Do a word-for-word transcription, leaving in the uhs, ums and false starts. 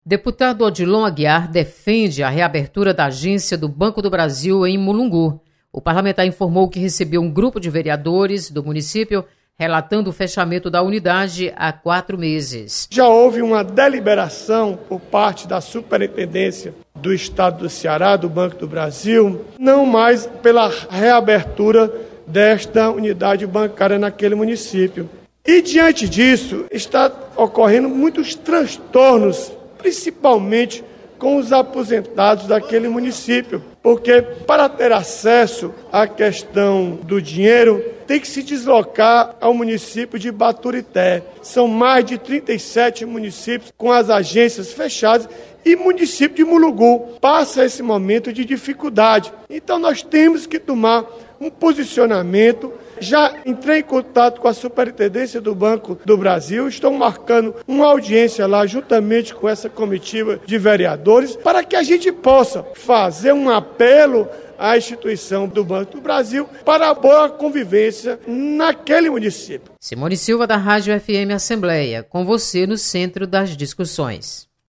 Deputado Odilon Aguiar defende a reabertura da agência do Banco do Brasil em Mulungu. O parlamentar informou que recebeu um grupo de vereadores do município relatando o fechamento da unidade há quatro meses. Já houve uma deliberação por parte da Superintendência do Estado do Ceará, do Banco do Brasil, não mais pela reabertura desta unidade bancária naquele município. E diante disso, está ocorrendo muitos transtornos, principalmente com os aposentados daquele município, porque para ter acesso à questão do dinheiro, tem que se deslocar ao município de Baturité. São mais de trinta e sete municípios com as agências fechadas e o município de Mulungu passa esse momento de dificuldade. Então nós temos que tomar um posicionamento. Já entrei em contato com a Superintendência do Banco do Brasil, estão marcando uma audiência lá juntamente com essa comitiva de vereadores para que a gente possa fazer um apelo à instituição do Banco do Brasil para a boa convivência naquele município. Simone Silva, da Rádio F M Assembleia, com você no centro das discussões.